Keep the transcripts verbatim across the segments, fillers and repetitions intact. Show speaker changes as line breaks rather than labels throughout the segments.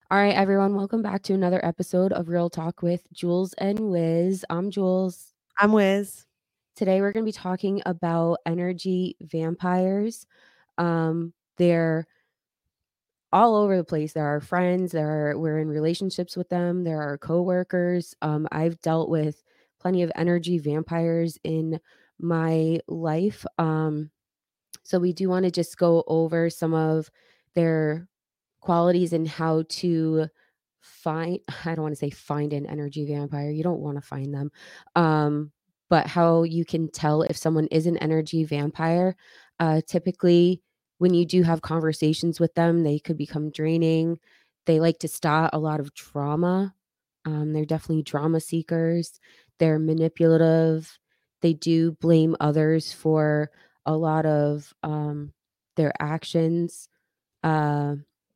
All right, everyone, welcome back to another episode of Real Talk with Jules and Wiz. I'm Jules.
I'm Wiz.
Today, we're going to be talking about energy vampires. Um, they're all over the place. There are friends. There are we're in relationships with them. There are coworkers. Um, I've dealt with plenty of energy vampires in my life. Um, so we do want to just go over some of their qualities and how to find I don't want to say find an energy vampire. You don't want to find them. Um, but how you can tell if someone is an energy vampire. Uh, typically, when you do have conversations with them, they could become draining. They like to start a lot of drama. Um, they're definitely drama seekers. They're manipulative. They do blame others for a lot of um, their actions. Uh,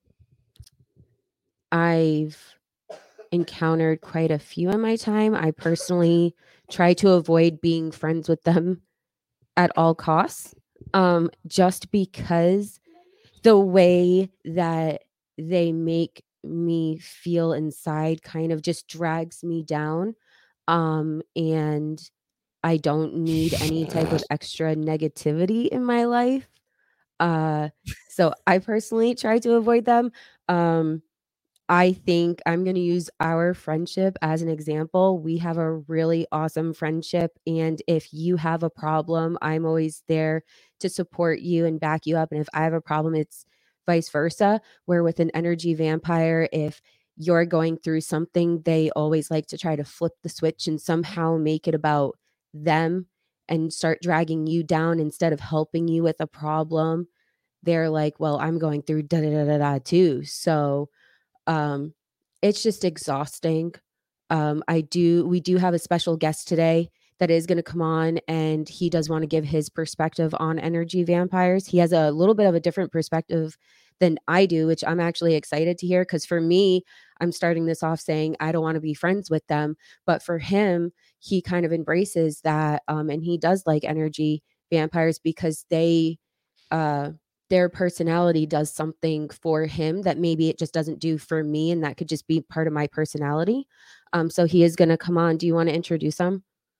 I've encountered quite a few in my time. I personally try to avoid being friends with them at all costs, um, just because the way that they make me feel inside kind of just drags me down. Um, and I don't need any type of extra negativity in my life. Uh, so I personally try to avoid them. Um, I think I'm going to use our friendship as an example. We have a really awesome friendship. And if you have a problem, I'm always there to support you and back you up. And if I have a problem, it's vice versa. Where with an energy vampire, if you're going through something, they always like to try to flip the switch and somehow make it about them and start dragging you down instead of helping you with a problem. They're like, well, I'm going through da da da da da too. So, um, it's just exhausting. Um, I do we do have a special guest today that is going to come on, and he does want to give his perspective on energy vampires. He has a little bit of a different perspective than I do, which I'm actually excited to hear, because for me, I'm starting this off saying I don't want to be friends with them, but for him, he kind of embraces that, um, and he does like energy vampires because they uh their personality does something for him that maybe it just doesn't do for me, and that could just be part of my personality. Um, so he is going to come on. Do you want to introduce him?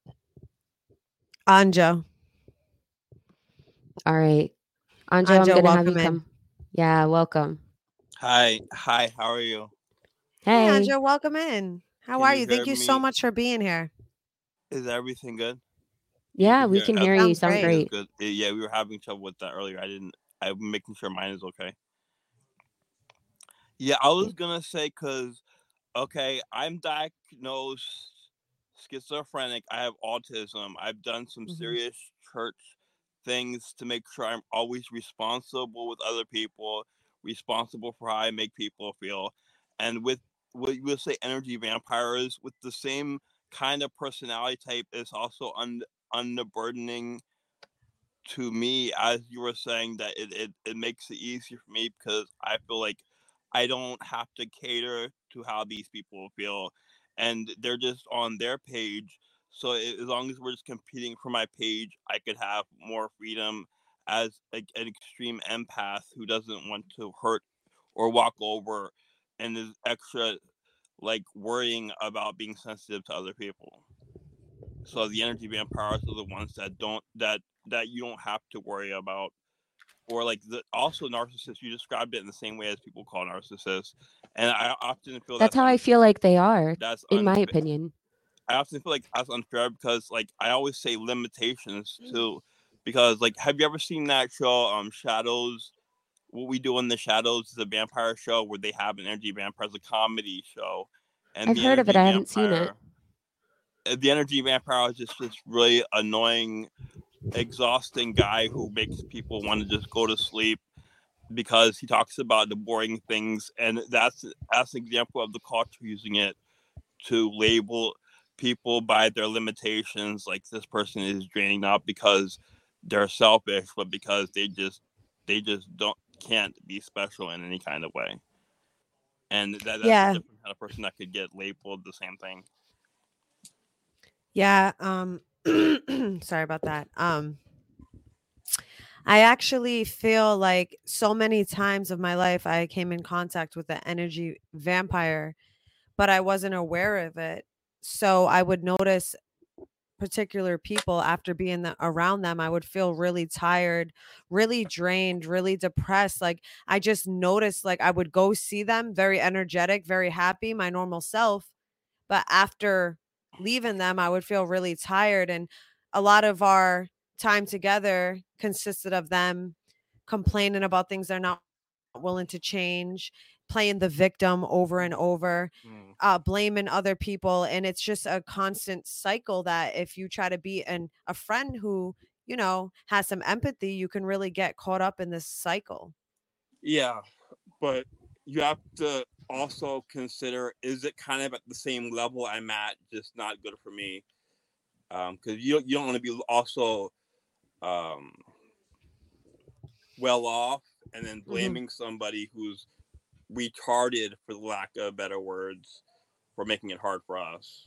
Anjo.
All right, Anjo, I'm
Anjo,
going to have you
welcome in.
come. Yeah, welcome.
Hi, hi, how are you?
Hey,
Hey.
Anjo, welcome in. How
Can
are
you
you?
hear
Thank you so
me?
much for being here.
Is everything good? You
Yeah,
can
we
hear
can
ev-
hear you.
Sounds
Sound
great.
everything is
great.
good. Uh, Yeah, we were having trouble with that earlier. I didn't. I'm making sure mine is okay. Yeah, I was gonna say because okay, I'm diagnosed schizophrenic. I have autism. I've done some
hmm
serious church things to make sure I'm always responsible with other people, responsible for how I make people feel. And with what you would say energy vampires, with the same kind of personality type, is also un- unburdening to me, as you were saying, that it, it, it makes it easier for me because I feel like I don't have to cater to how these people feel, and they're just on their page. So a- as long as we're just competing for my page, I could have more freedom as a, an extreme empath who doesn't want to hurt or walk over, and is extra like worrying about being sensitive to other people. So the energy vampires are the ones that don't that that you don't have to worry about. Or like the also narcissists, you described it in the same way as people call narcissists, and I often feel
That's
that's
how I
un
feel like they are,
that's
in my
unfair.
opinion.
I often feel like that's unfair because like I always say limitations too, because like have you ever seen that show um Shadows? What We Do in the Shadows is a vampire show where they have an energy vampire, it's a comedy show, and
I've
the
heard of it.
energy
I haven't seen it.
vampire, uh, the energy vampire is just this really annoying, exhausting guy who makes people want to just go to sleep because he talks about the boring things, and that's that's an example of the culture using it to label people by their limitations. Like this person is draining not because they're selfish, but because they just they just don't can't be special in any kind of way. And that that's a
Yeah.
different kind of person that could get labeled the same thing.
Yeah. Um, sorry about that. Um, I actually feel like so many times of my life I came in contact with the energy vampire, but I wasn't aware of it. So I would notice particular people after being the, around them, I would feel really tired, really drained, really depressed. Like I just noticed, like I would go see them very energetic, very happy, my normal self. But after leaving them, I would feel really tired. And a lot of our time together consisted of them complaining about things they're not willing to change, playing the victim over and over,
Mm.
uh, blaming other people. And it's just a constant cycle that if you try to be an, a friend who, you know, has some empathy, you can really get caught up in this cycle.
Yeah, but you have to also consider, is it kind of at the same level I'm at, just not good for me? Um, because you you don't want to be also um well off and then
Mhm.
blaming somebody who's retarded, for the lack of better words, for making it hard for us.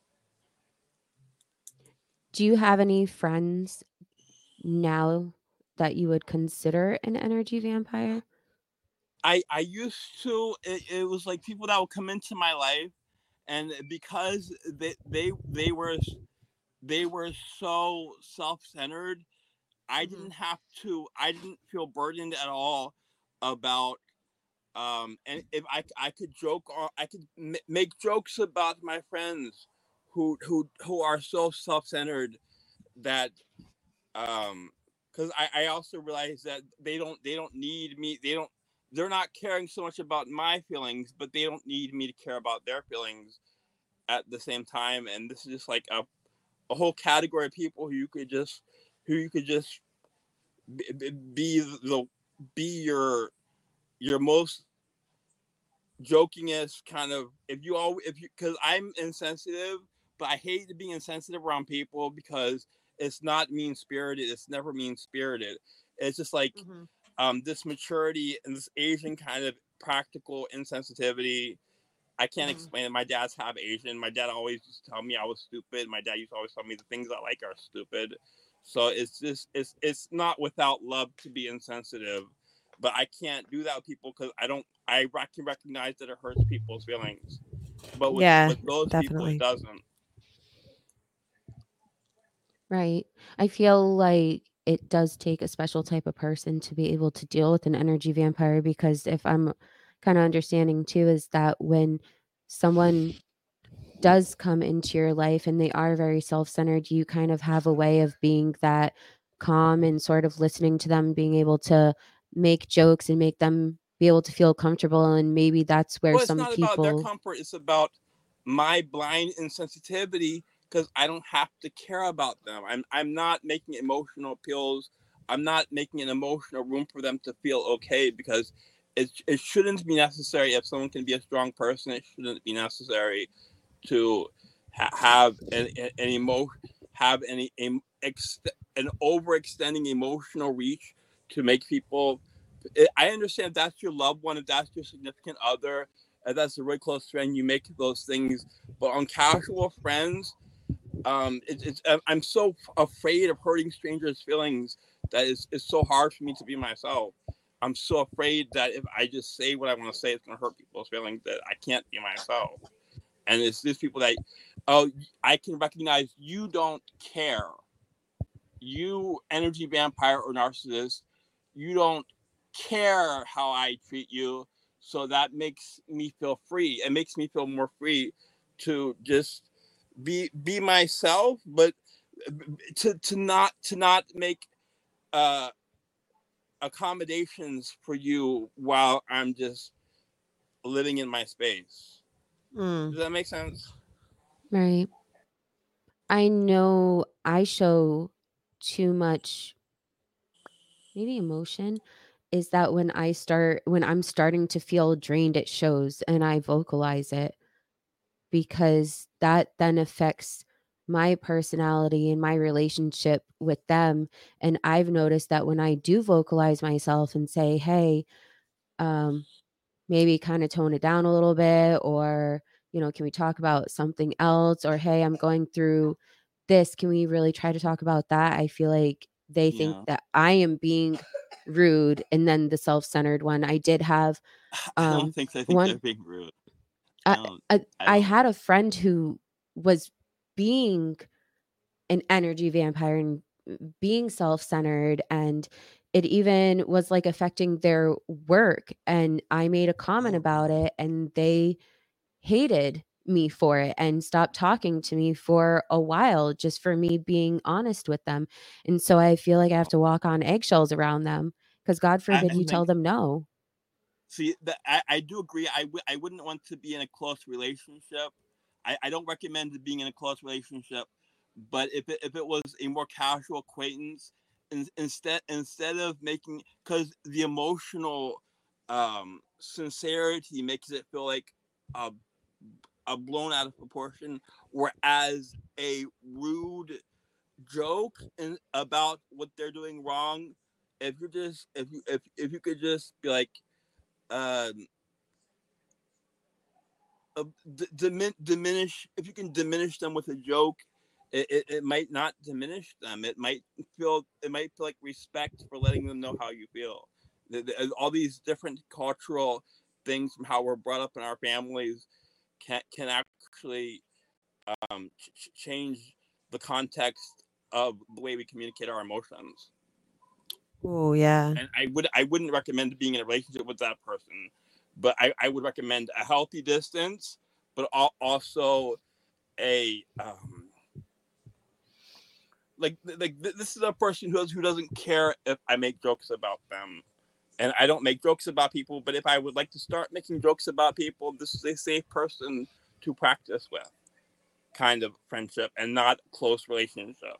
Do you have any friends now that you would consider an energy vampire?
I I used to. It, it was like people that would come into my life, and because they they they were they were so self-centered, I
Mhm.
didn't have to. I didn't feel burdened at all about. Um, and if I I could joke, or I could m- make jokes about my friends who who who are so self-centered that um because I, I also realize that they don't they don't need me, they don't they're not caring so much about my feelings, but they don't need me to care about their feelings at the same time. And this is just like a, a whole category of people who you could just who you could just be, be the be your your most jokingest kind of, if you all if you because I'm insensitive, but I hate to be insensitive around people because it's not mean spirited, it's never mean spirited. It's just like
Mhm.
um this maturity and this Asian kind of practical insensitivity. I can't
Mhm.
explain it. My dad's half Asian. My dad always used to tell me I was stupid. My dad used to always tell me the things I like are stupid. So it's just it's it's not without love to be insensitive, but I can't do that with people because I don't I can recognize that it hurts people's feelings. But with
Yeah,
with those people, it
definitely.
doesn't.
Right. I feel like it does take a special type of person to be able to deal with an energy vampire because if I'm kind of understanding too, is that when someone does come into your life and they are very self-centered, you kind of have a way of being that calm and sort of listening to them, being able to make jokes and make them be able to feel comfortable. And maybe that's where
Well, it's
some
not about their
people,
comfort. It's about my blind insensitivity because I don't have to care about them. I'm I'm not making emotional appeals. I'm not making an emotional room for them to feel okay because it it shouldn't be necessary. If someone can be a strong person, it shouldn't be necessary to ha- have an, an emotion, have any em- ex- an overextending emotional reach to make people. I understand if that's your loved one, if that's your significant other, if that's a really close friend, you make those things. But on casual friends, um, it, it's I'm so afraid of hurting strangers' feelings that it's, it's so hard for me to be myself. I'm so afraid that if I just say what I want to say, it's going to hurt people's feelings, that I can't be myself. And it's these people that, oh, I can recognize you don't care. You energy vampire or narcissist, you don't care how I treat you. So that makes me feel free. It makes me feel more free to just be be myself, but to to not to not make uh accommodations for you while I'm just living in my space.
Mm.
Does that make sense?
right? I know I show too much maybe emotion is that when I start when I'm starting to feel drained, it shows and I vocalize it because that then affects my personality and my relationship with them. And I've noticed that when I do vocalize myself and say, hey, um, maybe kind of tone it down a little bit, or, you know, can we talk about something else? Or, hey, I'm going through this. Can we really try to talk about that? I feel like they
Yeah.
think that I am being rude. And then the self-centered one, I did have
I don't
um
think they think
one
they're being rude. I
I,
don't.
I,
I
I
don't.
had a friend who was being an energy vampire and being self-centered, and it even was like affecting their work, and I made a comment about it and they hated me for it and stopped talking to me for a while just for me being honest with them. And so I feel like I have to walk on eggshells around them because God
I,
forbid
I
you
think.
tell them no.
See, the, I, I do agree. I w- I wouldn't want to be in a close relationship. I, I don't recommend being in a close relationship. But if it, if it was a more casual acquaintance, in, instead instead of making, because the emotional um, sincerity makes it feel like a, a blown out of proportion, whereas a rude joke in, about what they're doing wrong, if you just if you if, if you could just be like, um, uh, d- dimin- diminish if you can diminish them with a joke, it, it, it might not diminish them. It might feel it might feel like respect for letting them know how you feel. The, the, all these different cultural things from how we're brought up in our families can can actually um, ch- change the context of the way we communicate our emotions.
Oh yeah.
And I would I wouldn't recommend being in a relationship with that person, but I, I would recommend a healthy distance, but also a um, like like this is a person who does, who doesn't care if I make jokes about them, and I don't make jokes about people. But if I would like to start making jokes about people, this is a safe person to practice with, kind of friendship and not close relationship.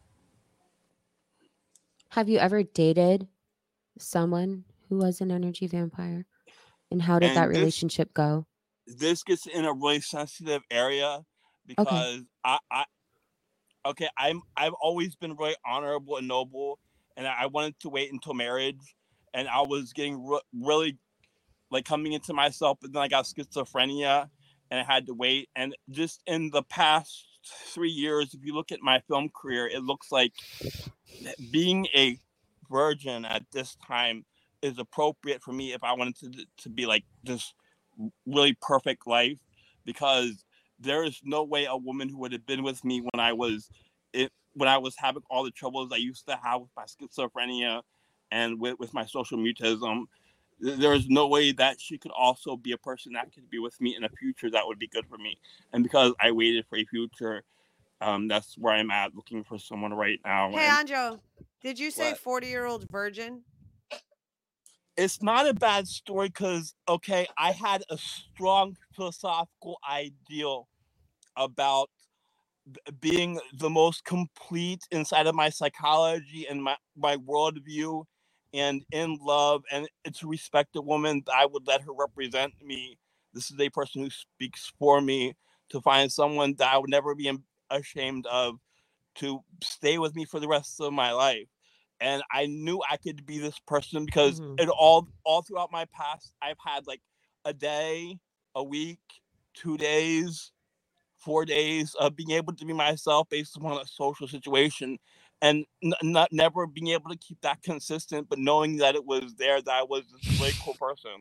Have you ever dated someone who was an energy vampire? And how did that
And this
relationship go?
this gets in a really sensitive area
Okay.
because I, I okay, I'm I've always been really honorable and noble, and I wanted to wait until marriage, and I was getting re- really like coming into myself, but then I got schizophrenia, and I had to wait. And just in the past three years, if you look at my film career, it looks like being a virgin at this time is appropriate for me if I wanted to to be like this really perfect life, because there is no way a woman who would have been with me when I was it when I was having all the troubles I used to have with my schizophrenia and with, with my social mutism, there is no way that she could also be a person that could be with me in a future that would be good for me. And because I waited for a future, um, that's where I'm at, looking for someone right now.
Hey,
And
Anjo, did you say
what?
forty-year-old virgin?
It's not a bad story because, okay, I had a strong philosophical ideal about b- being the most complete inside of my psychology and my, my worldview and in love, and to respect a woman that I would let her represent me. This is a person who speaks for me, to find someone that I would never be ashamed of, to stay with me for the rest of my life. And I knew I could be this person because
Mhm.
it all all throughout my past, I've had like a day, a week, two days, four days of being able to be myself based upon a social situation, and n- not never being able to keep that consistent, but knowing that it was there, that I was this really cool person.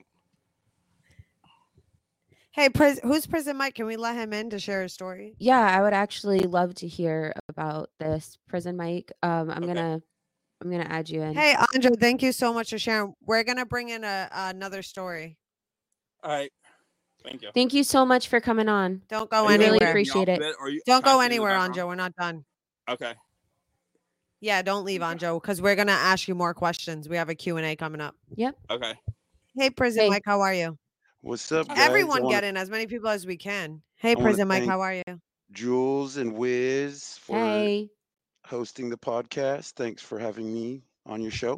Hey, Pris- who's Prison Mike? Can we let him in to share his story?
Yeah, I would actually love to hear about this, Prison Mike. Um, I'm
Okay.
gonna I'm gonna add you in.
Hey, Andre, thank you so much for sharing. We're gonna bring in a another story.
All right. Thank you.
Thank you so much for coming on.
Don't go
Are you
We
gonna
really
anywhere.
take me off
appreciate
of
it.
it, or you
Don't
can I
go
stay in the
anywhere,
background?
Anjo. We're not done.
Okay.
Yeah, don't leave, Anjo, because we're gonna ask you more questions. We have a Q and A coming up.
Yep.
Okay.
Hey, Prison
Hey.
Mike, how are you?
What's up, guys?
Everyone
I wanna,
get in, as many people as we can. Hey,
I wanna
Prison Mike,
thank
how are you?
Jules and Wiz for
Hey.
hosting the podcast. Thanks for having me on your show.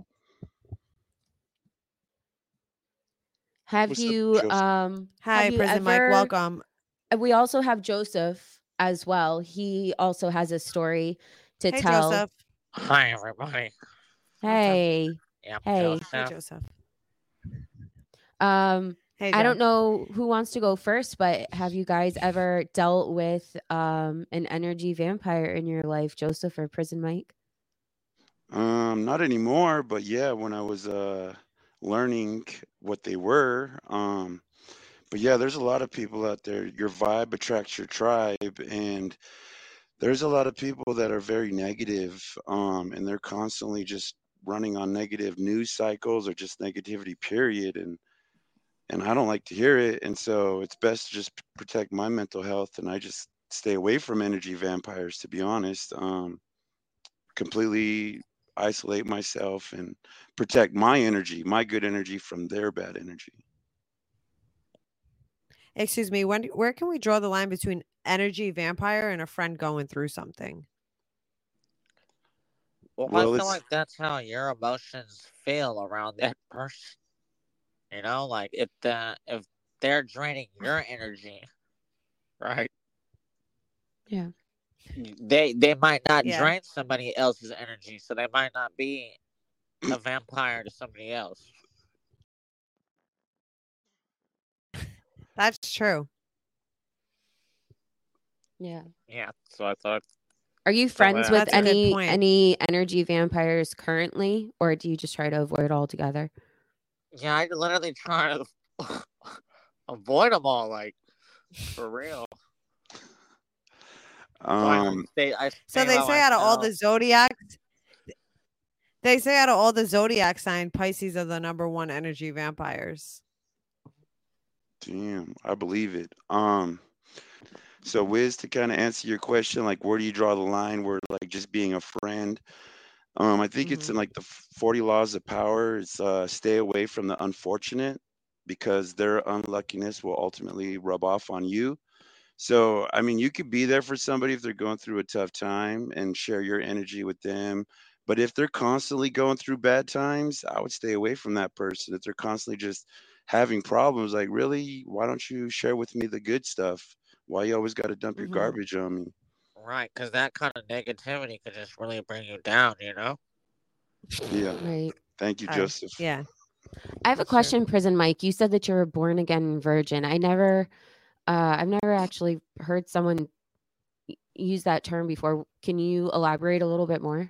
Have
What's up,
you
Joseph?
um
Hi,
have you
Prison Mike.
ever
Welcome.
uh, we also have Joseph as well. He also has a story to
Hey,
tell.
Joseph.
Hi, everybody.
Hey.
Yep,
Hey.
Hey,
Joseph.
Joseph.
Um
Hey,
I
Joe.
don't know who wants to go first, but have you guys ever dealt with um an energy vampire in your life, Joseph or Prison Mike?
Um, not anymore, but yeah, when I was uh learning what they were, um, but yeah, there's a lot of people out there. Your vibe attracts your tribe, and there's a lot of people that are very negative, um, and they're constantly just running on negative news cycles or just negativity, period. And and I don't like to hear it, and so it's best to just p- protect my mental health, and I just stay away from energy vampires, to be honest. Um, completely isolate myself and protect my energy, my good energy from their bad energy.
Excuse me, when where can we draw the line between energy vampire and a friend going through something?
Well, I
Well,
feel
it's
like that's how your emotions feel around that person. You know, like if the if they're draining your energy, right?
Yeah.
They they might not
Yeah,
drain somebody else's energy, so they might not be a vampire to somebody else.
that's true.
Yeah.
Yeah, so I thought
Are you
throw
friends
that out
with
That's a
there.
good
any
point.
any energy vampires currently, or do you just try to avoid altogether?
Yeah, I literally try to avoid them all, like for real. So I
um
stay I
So
stay
they
by
say out of all
myself.
the zodiacs, they say out of all the zodiac sign, Pisces are the number one energy vampires.
damn, I believe it. Um so Wiz, to kind of answer your question, like where do you draw the line where like just being a friend? Um, I think it's
Hmm.
in like the forty laws of power. It's uh, stay away from the unfortunate because their unluckiness will ultimately rub off on you. So, I mean, you could be there for somebody if they're going through a tough time and share your energy with them. But if they're constantly going through bad times, I would stay away from that person. If they're constantly just having problems, like, really, why don't you share with me the good stuff? Why you always got to dump your
Hmm.
garbage on me?
Right, because that kind of negativity could just really bring you down, you know?
Yeah.
Right.
Thank you,
I
Joseph.
yeah,
I have a
that's true.
question, Prison Mike. You said that you're a born again virgin. I never uh I've never actually heard someone y- use that term before. Can you elaborate a little bit more?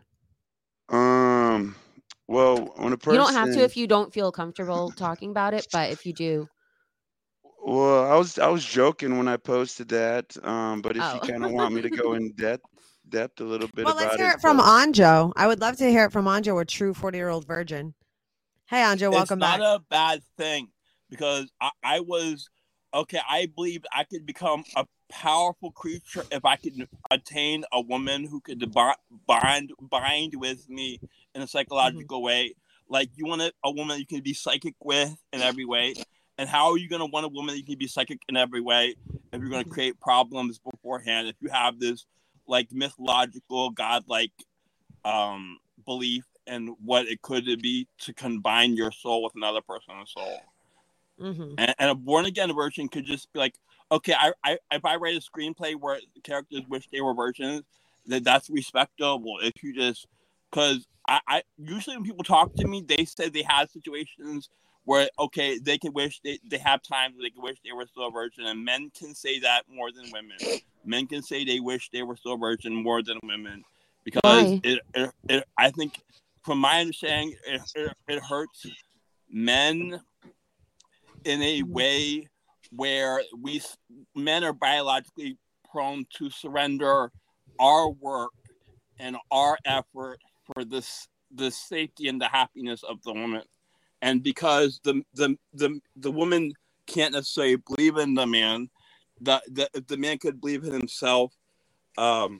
Um, well, when a
You don't have to
person,
if you don't feel comfortable talking about it, but if you do.
well, I was I was joking when I posted that. Um, but if you
Oh.
kind of want me to go in depth depth a little bit
Well, let's
about
hear
it,
it from
so
Anjo. I would love to hear it from Anjo, a true forty-year-old virgin. Hey, Anjo,
It's
welcome
not
back.
a bad thing because I, I was okay. I believed I could become a powerful creature if I could attain a woman who could bi- bind bind with me in a
Hmm.
psychological way. Like you want a, a woman you can be psychic with in every way. And how are you going to want a woman that you can be psychic in every way if you're going to
Hmm.
create problems beforehand? If you have this like mythological godlike um, belief in what it could be to combine your soul with another person's soul.
Hmm.
And, and a born again version could just be like, okay, I, I if I write a screenplay where the characters wish they were virgins, that that's respectable. If you just because I, I usually when people talk to me, they say they have situations where okay, they can wish they, they have times where they can wish they were still a virgin, and men can say that more than women. Men can say they wish they were still a virgin more than women because
Why?
it, it, it I think from my understanding it, it, it hurts men in a
Hmm.
way where we men are biologically prone to surrender our work and our effort for this the safety and the happiness of the woman. And because the the the, the woman can't necessarily believe in the man, the, the if the man could believe in himself, um,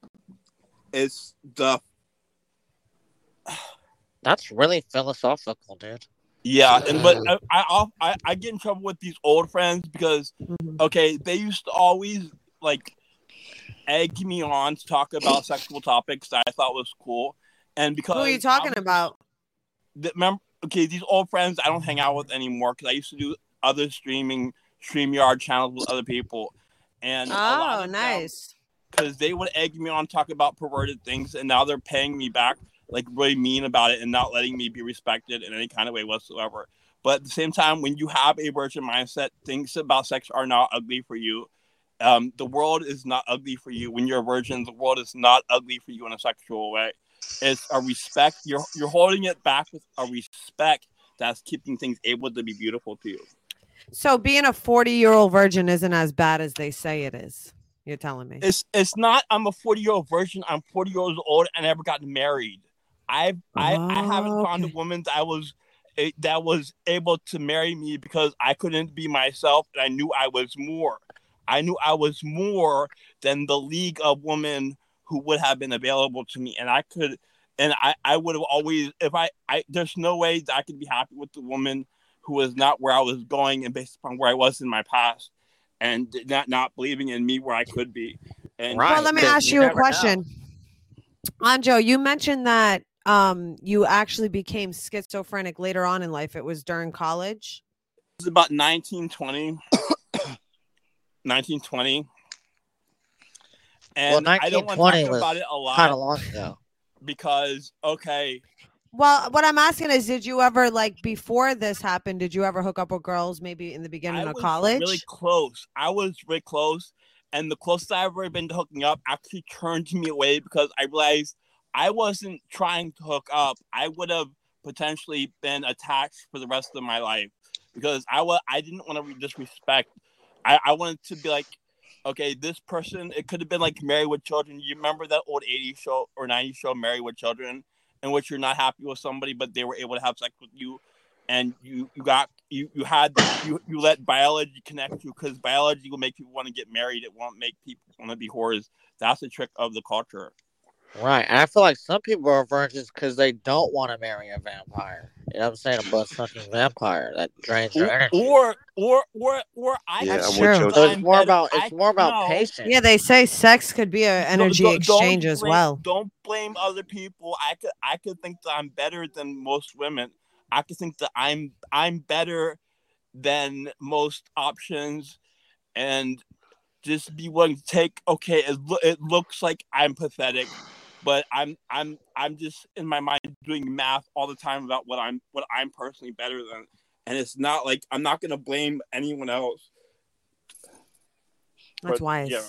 it's the
That's really philosophical, dude.
yeah. And but I I I, I get in trouble with these old friends because
Hmm.
okay, they used to always like egg me on to talk about sexual topics that I thought was cool. And
Who are
because
you
I
talking
was just
about?
the, remember, okay, these old friends I don't hang out with anymore because I used to do other streaming StreamYard channels with other people, and a lot
Oh,
of them
nice.
because they would egg me on to talk about perverted things, and now they're paying me back like really mean about it and not letting me be respected in any kind of way whatsoever. But at the same time, when you have a virgin mindset, things about sex are not ugly for you. Um, the world is not ugly for you when you're a virgin. The world is not ugly for you in a sexual way. It's a respect. You're you're holding it back with a respect that's keeping things able to be beautiful to you.
So being a forty-year-old virgin isn't as bad as they say it is. You're telling me.
It's it's not. I'm a forty-year-old virgin. I'm forty years old and I never got married. I've I I haven't
Oh,
found a
okay.
woman that was eh, that was able to marry me because I couldn't be myself and I knew I was more. I knew I was more than the league of women who would have been available to me, and I could, and I I would have always if I I there's no way that I could be happy with the woman who was not where I was going and based upon where I was in my past and not not believing in me where I could be. And
Right.
Well, let me
because
ask
you
you a
never know.
question. Anjo, you mentioned that um you actually became schizophrenic later on in life. It was during college.
it was about nineteen twenty. nineteen twenty.
Well,
And I don't want to
nineteen twenty
talk
was
about it a
kind of
lot
long ago.
because, okay,
Well, what I'm asking is, did you ever, like, before this happened, did you ever hook up with girls maybe in the beginning
I
of
was
college?
really close. I was really close. And the closest I've ever been to hooking up actually turned me away because I realized I wasn't trying to hook up. I would have potentially been attached for the rest of my life because I, wa- I didn't want to disrespect. I, I wanted to be like, okay, this person, it could have been like Married with Children. You remember that old eighties show or nineties show, Married with Children, in which you're not happy with somebody, but they were able to have sex with you, and you you got you you had you you let biology connect you because biology will make people want to get married. It won't make people want to be whores. That's the trick of the culture.
Right. And I feel like some people are virgins because they don't want to marry a vampire. You know what I'm saying? A butt sucking vampire that drains your
Or
energy.
or or or, or I
Yeah,
That's
could
what
true.
think
Joe
So
said.
it's
I'm
more
better.
about
I
it's more about
no.
patience.
Yeah, they say sex could be an energy
Don't- don't
exchange as
blame-
well.
Don't blame other people. I could I could think that I'm better than most women. I could think that I'm I'm better than most options, and just be willing to take. Okay, it, lo- it looks like I'm pathetic, but I'm I'm I'm just in my mind doing math all the time about what I'm what I'm personally better than, and it's not like I'm not gonna blame anyone else.
That's
But,
wise.
yeah.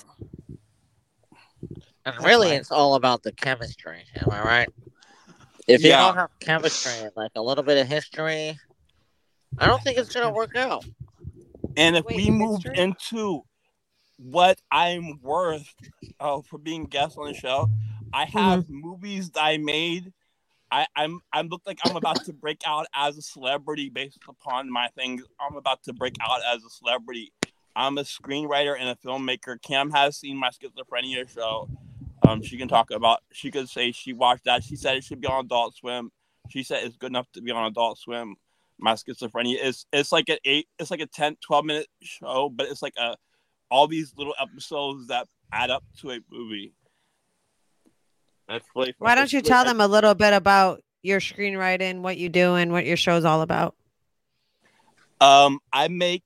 And
That's
really,
wise.
it's all about the chemistry. Am I right? If you
Yeah.
don't have chemistry and like a little bit of history, I don't think it's gonna work out.
And if
Wait,
we move
history?
into what I'm worth uh, for being a guest on the show, I have
Mm-hmm.
movies that I made. I, I'm I look like I'm about to break out as a celebrity based upon my things. I'm about to break out as a celebrity. I'm a screenwriter and a filmmaker. Cam has seen my schizophrenia show. Um, she can talk about. She could say she watched that. She said it should be on Adult Swim. She said it's good enough to be on Adult Swim. My schizophrenia is it's like an eight. It's like a ten, twelve minute show, but it's like a all these little episodes that add up to a movie. That's really fun.
Why don't
It's
you
really-
tell them a little bit about your screenwriting, what you do, and what your show's all about?
Um, I make.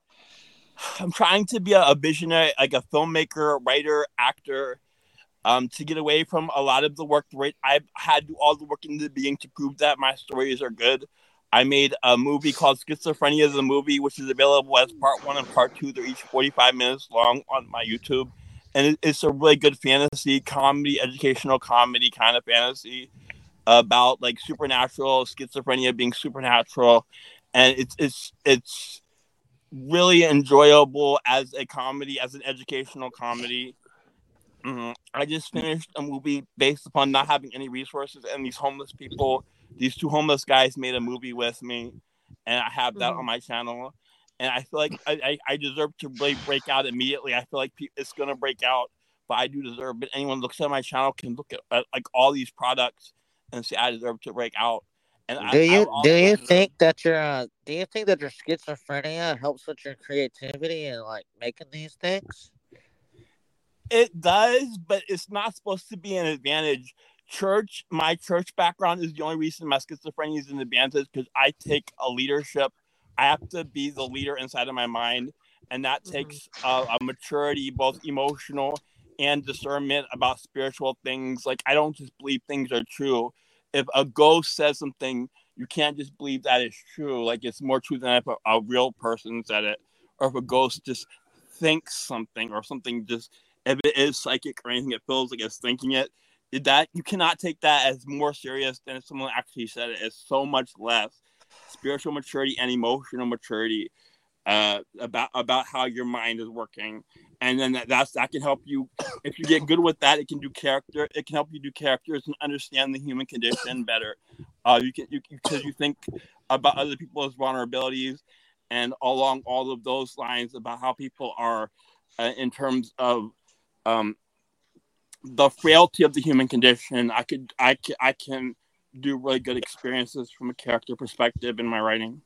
I'm trying to be a, a visionary, like a filmmaker, writer, actor. Um, to get away from a lot of the work. Right, I've had to do all the work in the beginning to prove that my stories are good. I made a movie called Schizophrenia is a Movie, which is available as part one and part two. They're each forty-five minutes long on my YouTube. And it, it's a really good fantasy, comedy, educational comedy kind of fantasy about like supernatural, schizophrenia being supernatural. And it's it's it's really enjoyable as a comedy, as an educational comedy. Mm-hmm. I just finished a movie based upon not having any resources, and these homeless people, these two homeless guys made a movie with me, and I have that
Mhm.
on my channel. And I feel like I, I, I deserve to really break out immediately. I feel like pe- it's gonna break out, but I do deserve. But anyone looks at my channel can look at, at like all these products and say I deserve to break out. And I,
Do
I
you
also
do you
deserve-
think that your uh, do you think that your schizophrenia helps with your creativity and like making these things?
It does, but it's not supposed to be an advantage. Church, my church background is the only reason my schizophrenia is an advantage because I take a leadership. I have to be the leader inside of my mind, and that
Mhm.
takes uh, a maturity, both emotional and discernment about spiritual things. Like, I don't just believe things are true. If a ghost says something, you can't just believe that it's true. Like, it's more true than if a, a real person said it, or if a ghost just thinks something, or something just, if it is psychic or anything, it feels like it's thinking it. that you cannot take that as more serious than if someone actually said it. It's so much less spiritual maturity and emotional maturity uh, about about how your mind is working, and then that that's, that can help you if you get good with that. It can do character. It can help you do characters and understand the human condition better. Uh, you can you because you think about other people's vulnerabilities, and along all of those lines about how people are uh, in terms of um, the frailty of the human condition. I could I can, I can do really good experiences from a character perspective in my writing.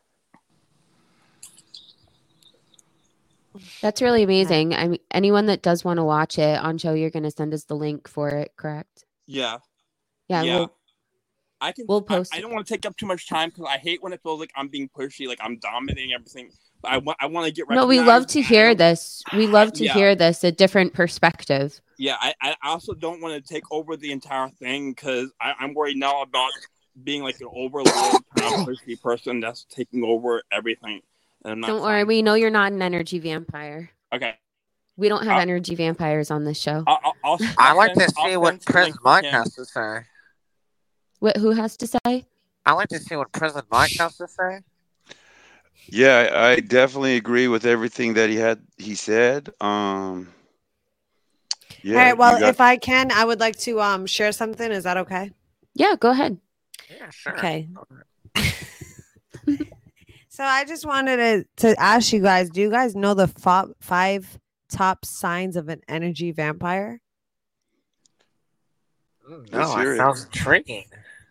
That's really amazing. I mean, anyone that does want to watch it, Ancho, you're going to send us the link for it, correct?
Yeah.
Yeah.
Yeah.
We'll,
I can.
we'll post
I, I
it.
don't want to take up too much time because I hate when it feels like I'm being pushy, like I'm dominating everything. But I want. I want to get.
No, we love to
recognized, and I
hear
don't-
this. We love to
Yeah.
hear this, a different perspective.
Yeah, I, I also don't want to take over the entire thing because I'm worried now about being like an overlord kind of pushy person that's taking over everything. And I'm not
Don't worry.
fine.
We know you're not an energy vampire.
Okay.
We don't have
Uh,
energy vampires on this show.
I'll, I'll, I'll,
I
I'll
like
send-
to
I'll
see what
send some
Prison
links to
Mike
him.
has to say.
What, who has to say?
I like to see what Prison Mike has to say.
Yeah, I, I definitely agree with everything that he had he said. Um, yeah,
All right. Well,
you got-
if I can, I would like to um share something. Is that okay?
Yeah, go ahead.
Yeah, sure.
Okay. So I just wanted to, to ask you guys, do you guys know the fo- five top signs of an energy vampire?
Mm,
Let's
No,
hear
it
it.
sounds intriguing.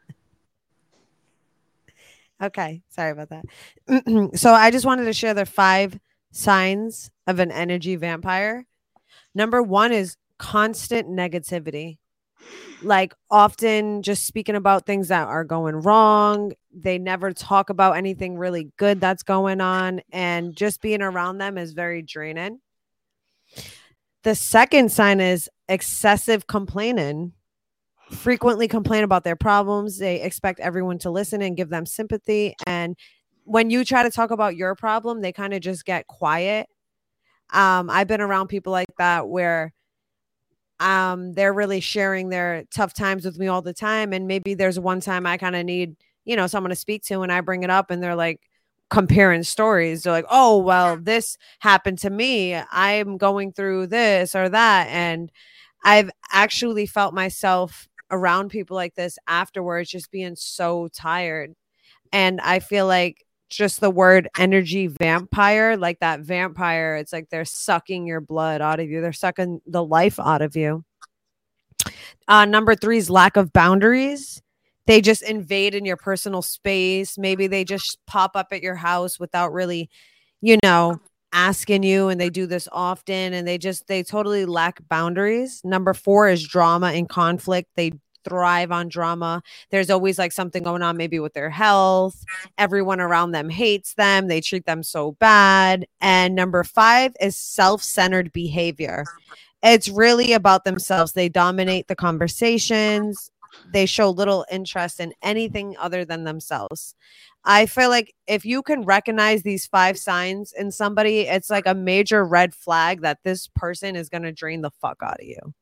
Okay. Sorry about that. So I just wanted to share the five signs of an energy vampire. Number one is constant negativity. Like often just speaking about things that are going wrong. They never talk about anything really good that's going on. And just being around them is very draining. The second sign is excessive complaining. Frequently complain about their problems. They expect everyone to listen and give them sympathy. And when you try to talk about your problem, they kind of just get quiet. Um, I've been around people like that where um, they're really sharing their tough times with me all the time. And maybe there's one time I kind of need, you know, someone to speak to, and I bring it up and they're like comparing stories. They're like, oh, well, this happened to me. I'm going through this or that. And I've actually felt myself around people like this afterwards, just being so tired. And I feel like just the word energy vampire, like that vampire, it's like they're sucking your blood out of you. They're sucking the life out of you. Uh, number three is lack of boundaries. They just invade in your personal space. Maybe they just pop up at your house without really, you know, asking you, and they do this often, and they just they totally lack boundaries. Number four is drama and conflict. They thrive on drama. There's always like something going on, maybe with their health. Everyone around them hates them. They treat them so bad. And number five is self-centered behavior. It's really about themselves. They dominate the conversations. They show little interest in anything other than themselves. I feel like if you can recognize these five signs in somebody, it's like a major red flag that this person is going to drain the fuck out of you.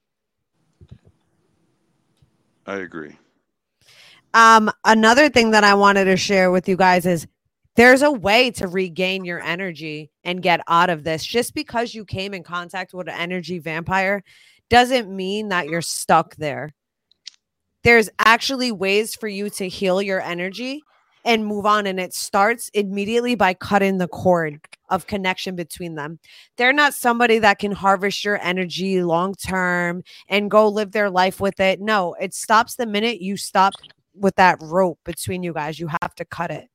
I agree.
Um, another thing that I wanted to share with you guys is there's a way to regain your energy and get out of this. Just because you came in contact with an energy vampire doesn't mean that you're stuck there. There's actually ways for you to heal your energy and move on. And it starts immediately by cutting the cord of connection between them. They're not somebody that can harvest your energy long term and go live their life with it. No, it stops the minute you stop with that rope between you guys. You have to cut it.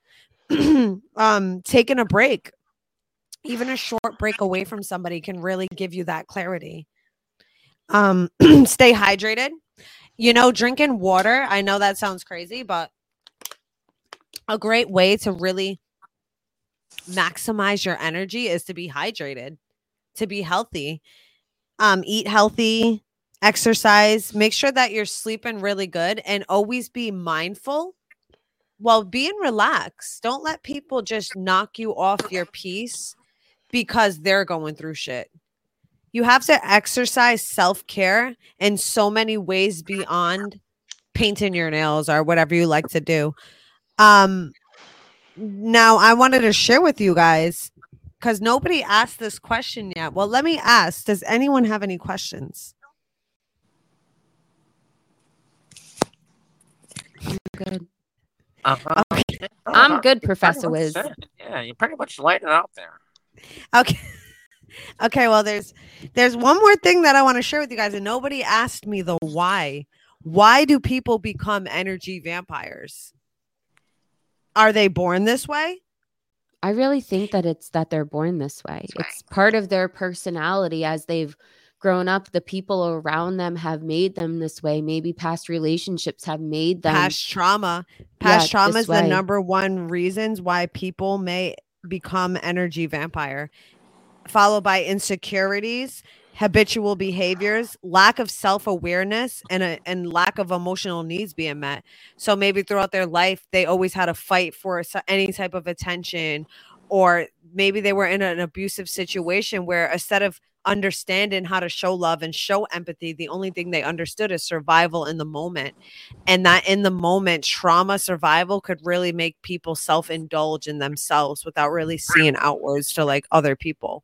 um, taking a break, even a short break away from somebody, can really give you that clarity. Um, stay hydrated. You know, drinking water, I know that sounds crazy, but a great way to really maximize your energy is to be hydrated, to be healthy. Um, eat healthy, exercise, make sure that you're sleeping really good, and always be mindful while being relaxed. Don't let people just knock you off your peace because they're going through shit. you have to exercise self-care in so many ways beyond painting your nails or whatever you like to do. Um, now I wanted to share with you guys because nobody asked this question yet. Well, let me ask, does anyone have any questions?
Good.
Uh-huh.
Okay.
I'm good,
You
Professor
pretty much
Wiz.
said it. Yeah, you pretty much laid it out there.
Okay. Okay, well, there's there's one more thing that I want to share with you guys, and nobody asked me the why. Why do people become energy vampires? Are they born this way?
I really think that it's that they're born this way. It's part of their personality as they've grown up. The people around them have made them this way. Maybe past relationships have made them.
Past trauma. Past
Yeah,
trauma
this
is the
way.
number one reasons why people may become energy vampire, followed by insecurities, habitual behaviors, lack of self-awareness, and a, and lack of emotional needs being met. So maybe throughout their life, they always had to fight for so- any type of attention, or maybe they were in an abusive situation where instead of understanding how to show love and show empathy, the only thing they understood is survival in the moment. And that in the moment, trauma survival could really make people self-indulge in themselves without really seeing outwards to like other people.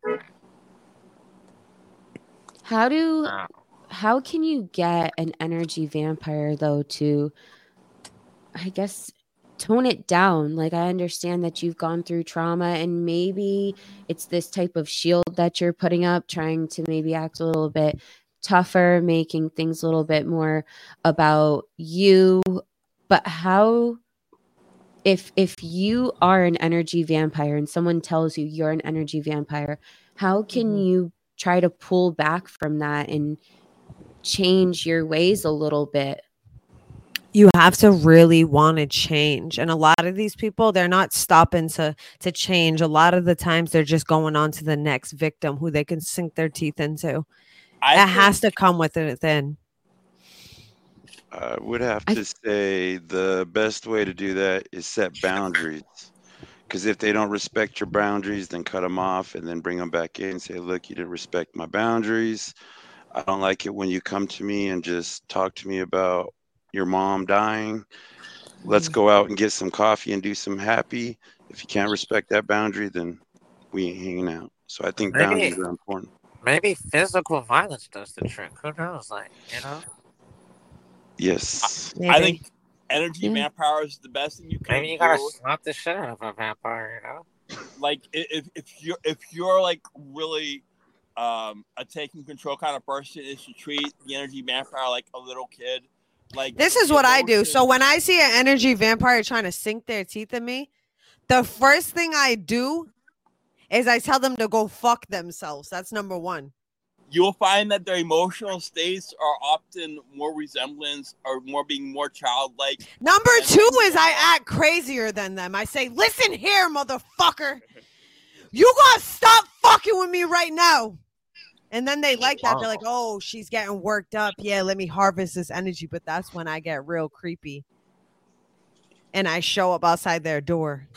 How do
Uh,
how can you get an energy vampire though to, I guess, tone it down? Like, I understand that you've gone through trauma and maybe it's this type of shield that you're putting up, trying to maybe act a little bit tougher, making things a little bit more about you. But how, if if you are an energy vampire and someone tells you you're an energy vampire, how can
Mhm.
you try to pull back from that and change your ways a little bit?
You have to really want to change, and a lot of these people, they're not stopping to to change. A lot of the times they're just going on to the next victim who they can sink their teeth into.
I
It has
think
to come with it within.
I would have
I-
to say the best way to do that is set boundaries. Because if they don't respect your boundaries, then cut them off and then bring them back in and say, look, you didn't respect my boundaries. I don't like it when you come to me and just talk to me about your mom dying. Let's
Mhm.
go out and get some coffee and do some happy. If you can't respect that boundary, then we ain't hanging out. So I think
maybe
boundaries are important.
maybe physical violence does the trick. Who knows? Like, you know,
Yes.
I
Maybe.
think energy
Yeah.
vampire is the best thing you can
maybe you gotta
do.
slap the shit out of a vampire. You know.
Like i- if if you're if you're like really um a taking control kind of person, is to treat the energy vampire like a little kid. Like
This is
the
what I do. So
emotions-
when I see an energy vampire trying to sink their teeth in me, the first thing I do is I tell them to go fuck themselves. That's number one.
you'll find that their emotional states are often more resemblance or more being more childlike.
Number
And
two
then-
is I act crazier than them. I say, listen here, motherfucker. You gotta stop fucking with me right now. And then they like that. They're like, oh, she's getting worked up. Yeah, let me harvest this energy. But that's when I get real creepy. And I show up outside their door.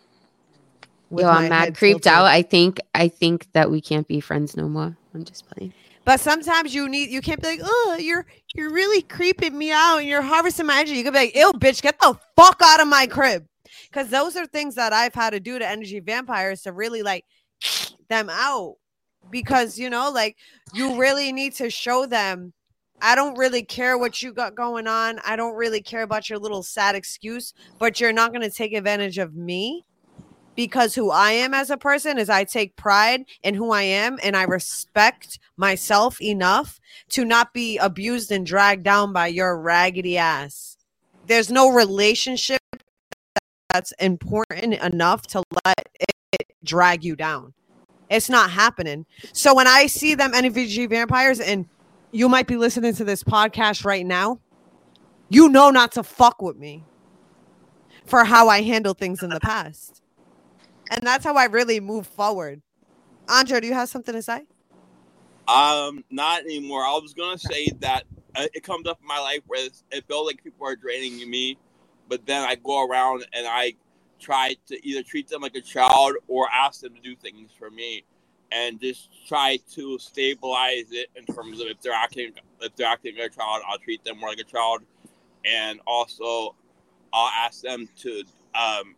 with
Yo,
my
I'm mad
head
creeped
tilted.
out. I think I think that we can't be friends no more. I'm just playing.
But sometimes you need, you can't be like, oh, you're you're really creeping me out and you're harvesting my energy. You could be like, ew, bitch, get the fuck out of my crib. Because those are things that I've had to do to energy vampires to really like them out. Because, you know, like you really need to show them, I don't really care what you got going on. I don't really care about your little sad excuse, but you're not going to take advantage of me. Because who I am as a person is I take pride in who I am and I respect myself enough to not be abused and dragged down by your raggedy ass. There's no relationship that's important enough to let it drag you down. It's not happening. So when I see them N V G vampires, and you might be listening to this podcast right now, you know not to fuck with me for how I handle things in the past. And that's how I really move forward. Andre, do you have something to say?
Um, not anymore. I was gonna say that uh, it comes up in my life where it's, it felt like people are draining me, but then I go around and I try to either treat them like a child or ask them to do things for me, and just try to stabilize it in terms of if they're acting if they're acting like a child, I'll treat them more like a child, and also I'll ask them to um,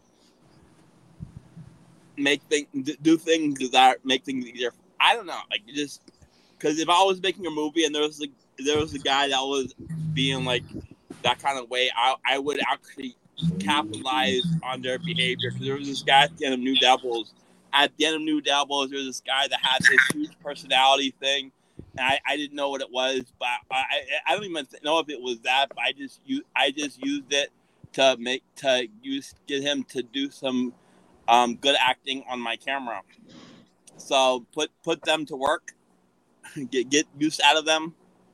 make things do things that make things easier. I don't know, like just because if I was making a movie and there was a there was a guy that was being like that kind of way, I I would actually capitalize on their behavior. Because there was this guy at the end of New Devils. At the end of New Devils, there was this guy that had this huge personality thing, and I, I didn't know what it was, but I I don't even know if it was that. But I just used I just used it to make to use get him to do some um, good acting on my camera. So put put them to work, get get use out of them.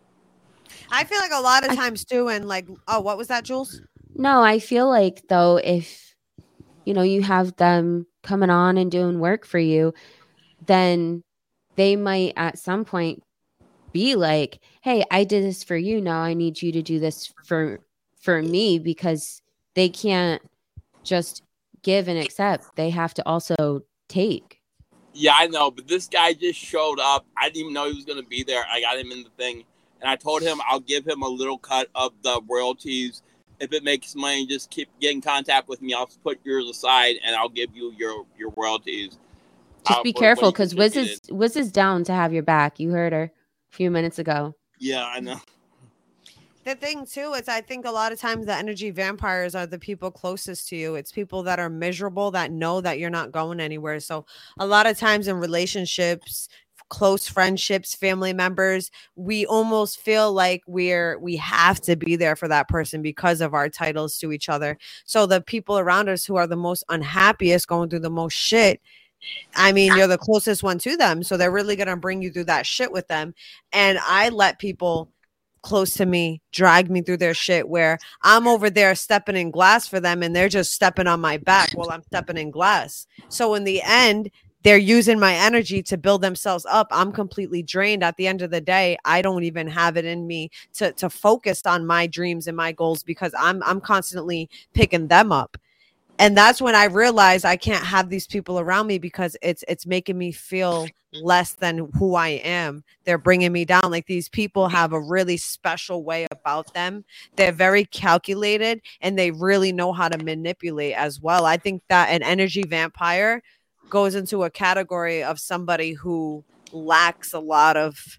I feel like a lot of times too, and like, oh, what was that, Jules?
No, I feel like though, if you know you have them coming on and doing work for you, then they might at some point be like, hey, I did this for you, now I need you to do this for for me, because they can't just give and accept, they have to also take.
Yeah, I know, but this guy just showed up. I didn't even know he was going to be there. I got him in the thing, and I told him I'll give him a little cut of the royalties. If it makes money, just keep get in contact with me. I'll put yours aside, and I'll give you your, your royalties.
Just
uh,
be
for
careful,
what you
because Wiz is,
contributed.
Wiz is down to have your back. You heard her a few minutes ago.
Yeah, I know.
The thing too is I think a lot of times the energy vampires are the people closest to you. It's people that are miserable, that know that you're not going anywhere. So a lot of times in relationships, close friendships, family members, we almost feel like we're we have to be there for that person because of our titles to each other. So the people around us who are the most unhappiest, going through the most shit, I mean, you're the closest one to them. So they're really going to bring you through that shit with them. And I let people close to me drag me through their shit where I'm over there stepping in glass for them and they're just stepping on my back while I'm stepping in glass. So in the end, they're using my energy to build themselves up. I'm completely drained. At the end of the day, I don't even have it in me to to focus on my dreams and my goals because I'm I'm constantly picking them up. And that's when I realized I can't have these people around me because it's it's making me feel less than who I am. They're bringing me down. Like, these people have a really special way about them. They're very calculated and they really know how to manipulate as well. I think that an energy vampire goes into a category of somebody who lacks a lot of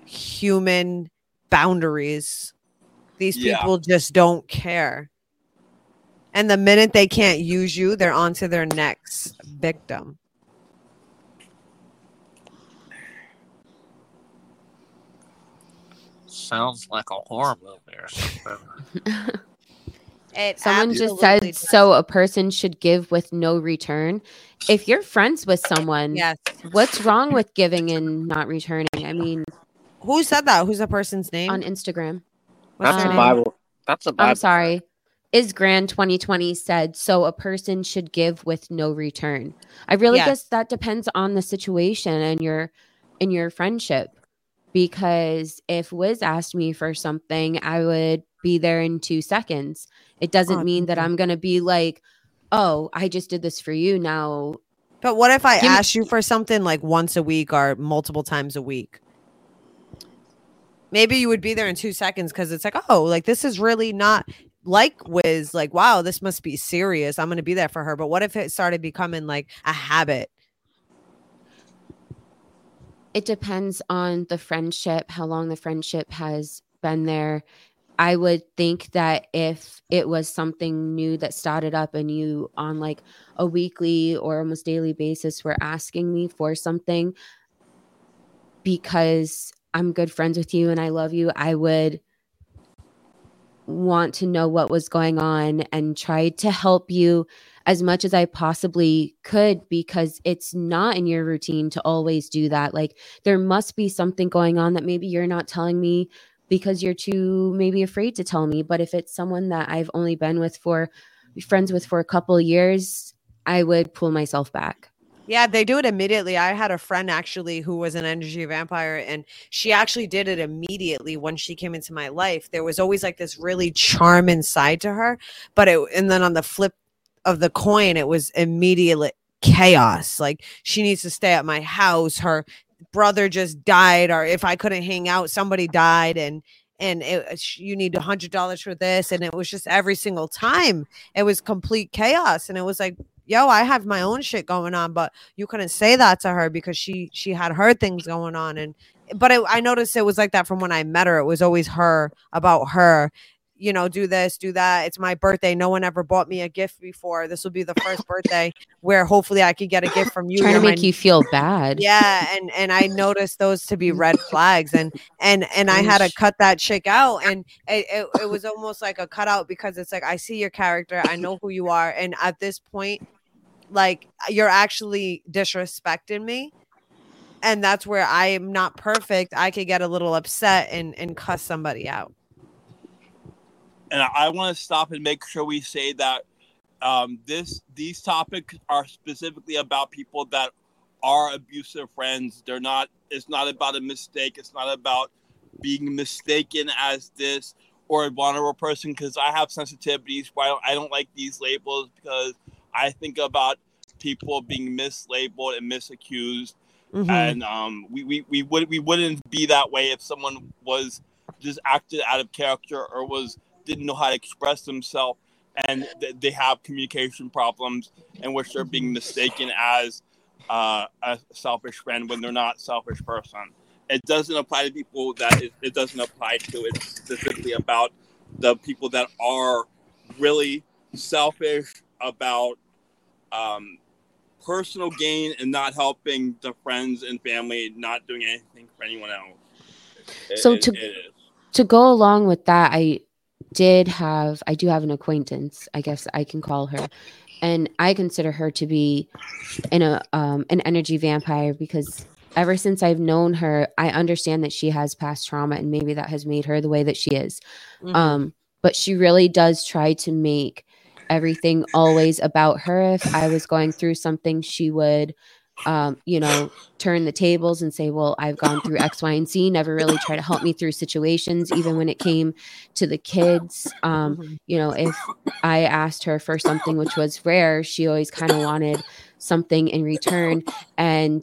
human boundaries. These
Yeah.
people just don't care. And the minute they can't use you, they're on to their next victim.
Sounds like a horror movie or something.
It
Someone just
absolutely
said,
does.
so a person should give with no return. If you're friends with someone,
Yes.
what's wrong with giving and not returning? I mean,
Who said that? Who's the person's name?
on Instagram.
What's
That's
their
a
Um,
name?
Bible. That's a Bible.
I'm sorry. Is Grand twenty twenty said, so a person should give with no return. I really
Yes.
guess that depends on the situation and your in your friendship. Because if Wiz asked me for something, I would be there in two seconds. It doesn't
Oh,
mean that
thank you.
I'm going to be like, oh, I just did this for you. Now,
But what if I
Give me-
ask you for something like once a week or multiple times a week? Maybe you would be there in two seconds because it's like, oh, like this is really not like Wiz. Like, wow, this must be serious. I'm going to be there for her. But what if it started becoming like a habit?
it depends on the friendship, how long the friendship has been there. I would think that if it was something new that started up and you on like a weekly or almost daily basis were asking me for something because I'm good friends with you and I love you, I would want to know what was going on and try to help you as much as I possibly could, because it's not in your routine to always do that. Like, there must be something going on that maybe you're not telling me because you're too maybe afraid to tell me. But if it's someone that I've only been with for friends with for a couple of years, I would pull myself back.
Yeah, they do it immediately. I had a friend actually who was an energy vampire, and she actually did it immediately when she came into my life. There was always like this really charming side to her, but it, and then on the flip of the coin, it was immediately chaos. Like, she needs to stay at my house. Her brother just died, or if I couldn't hang out, somebody died, and and it, you need a hundred dollars for this. And it was just every single time it was complete chaos. And it was like, yo, I have my own shit going on, but you couldn't say that to her because she she had her things going on. And but it, I noticed it was like that from when I met her. It was always her, about her, you know, do this, do that. It's my birthday. No one ever bought me a gift before. This will be the first birthday where hopefully I could get a gift from you.
Trying
You're
to make
my-
you feel bad.
Yeah, and and I noticed those to be red flags, and and and I had to cut that chick out, and it, it, it was almost like a cutout, because it's like, I see your character, I know who you are, and at this point, like, you're actually disrespecting me. And that's where I am not perfect. I could get a little upset and, and cuss somebody out.
And I, I want to stop and make sure we say that um, this these topics are specifically about people that are abusive friends. They're not. It's not about a mistake. It's not about being mistaken as this or a vulnerable person. Because I have sensitivities where I don't, I don't like these labels, because I think about people being mislabeled and misaccused. Mm-hmm. And um, we, we, we, would, we wouldn't be that way if someone was just acted out of character or was didn't know how to express themselves, and th- they have communication problems in which they're being mistaken as uh, a selfish friend when they're not a selfish person. It doesn't apply to people that it, it doesn't apply to. It's specifically about the people that are really selfish about um, personal gain and not helping the friends and family, not doing anything for anyone else. It,
so
it,
to
it is.
to go along with that, I did have I do have an acquaintance, I guess I can call her, and I consider her to be in a um, an energy vampire, because ever since I've known her, I understand that she has past trauma, and maybe that has made her the way that she is. Mm-hmm. Um, but she really does try to make everything always about her. If I was going through something, she would, um, you know, turn the tables and say, well, I've gone through X, Y, and Z, never really try to help me through situations, even when it came to the kids. Um, mm-hmm. You know, if I asked her for something, which was rare, she always kind of wanted something in return. And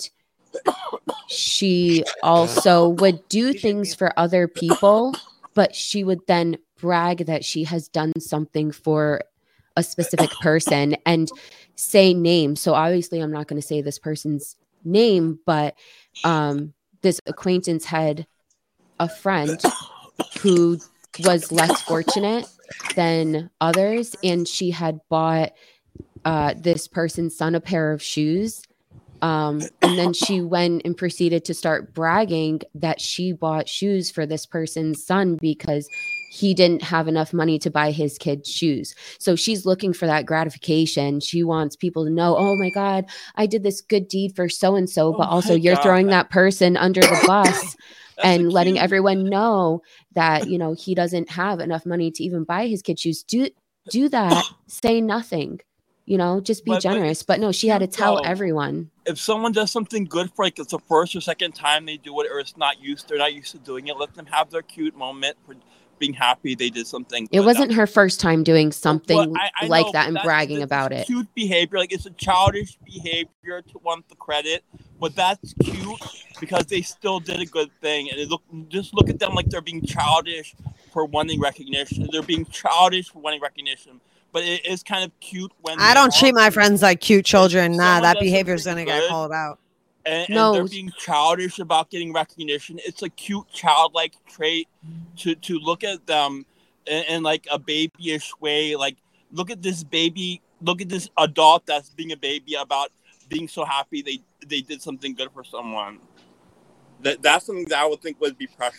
she also would do things for other people, but she would then brag that she has done something for a specific person and say names. So obviously I'm not going to say this person's name, but um, this acquaintance had a friend who was less fortunate than others. And she had bought uh, this person's son a pair of shoes. Um, and then she went and proceeded to start bragging that she bought shoes for this person's son because he didn't have enough money to buy his kid shoes. So she's looking for that gratification. She wants people to know, oh my God, I did this good deed for so-and-so, but oh also you're God. throwing that person under the bus and letting cute. everyone know that, you know, he doesn't have enough money to even buy his kid shoes. Do, do that. Say nothing. You know, just be but, generous. But, but no, she had to tell though. everyone.
If someone does something good for like it's the first or second time they do it, or it's not used, they're not used to doing it, let them have their cute moment for being happy they did something.
It wasn't her first time doing something well, I, I like know, that and bragging about it.
Cute behavior, like it's a childish behavior to want the credit, but that's cute because they still did a good thing. And it look, just look at them like they're being childish for wanting recognition. They're being childish for wanting recognition. But it is kind of cute when
I don't treat my friends like cute children. Nah, that behavior is gonna get called out.
And, and
no.
they're being childish about getting recognition. It's a cute childlike trait to, to look at them in, in like a babyish way. Like, look at this baby, look at this adult that's being a baby about being so happy they, they did something good for someone. That That's something that I would think would be precious.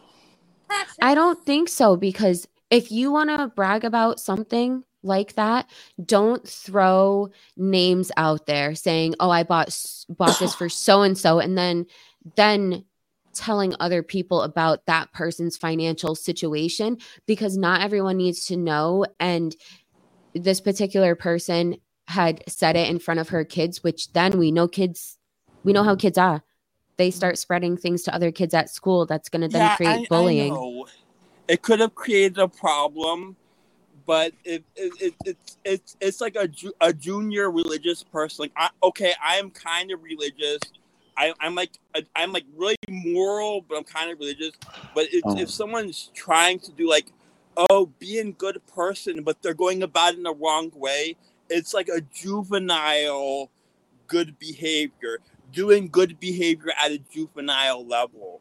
I don't think so, because if you want to brag about something like that, don't throw names out there saying, oh, I bought bought this for so-and-so, and then then telling other people about that person's financial situation, because not everyone needs to know. And this particular person had said it in front of her kids, which then we know kids, we know how kids are. They start spreading things to other kids at school. That's going to then
yeah,
create
I,
bullying.
I know. It could have created a problem but it, it, it it's it's it's like a, ju- a junior religious person. Like, I, okay, I am kind of religious. I, I'm like I, I'm like really moral, but I'm kind of religious. But it's,
Oh.
if someone's trying to do like, oh, being a good person, but they're going about it in the wrong way, it's like a juvenile good behavior, doing good behavior at a juvenile level.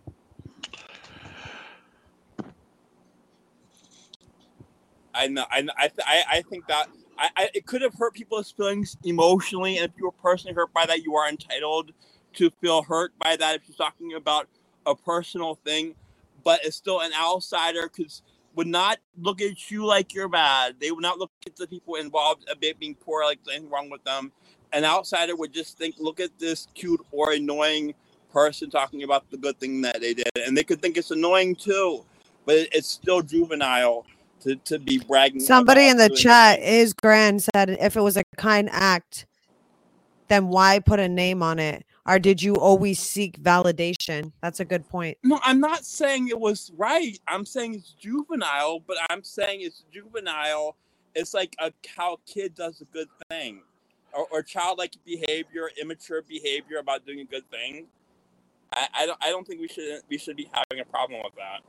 I know, I know, I, th- I, I think that I, I, it could have hurt people's feelings emotionally, and if you were personally hurt by that, you are entitled to feel hurt by that if you're talking about a personal thing. But it's still an outsider because would not look at you like you're bad. They would not look at the people involved a bit being poor like there's anything wrong with them. An outsider would just think, look at this cute or annoying person talking about the good thing that they did, and they could think it's annoying too, but it, it's still juvenile. To, to be bragging.
Somebody in the
doing
chat
good
is grand said if it was a kind act, then why put a name on it? Or did you always seek validation? That's a good point.
No, I'm not saying it was right. I'm saying it's juvenile, but I'm saying it's juvenile. It's like a how a kid does a good thing, or, or childlike behavior, immature behavior about doing a good thing. I, I don't. I don't think we should. We should be having a problem with that.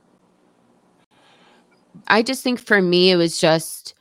I just think for me, it was just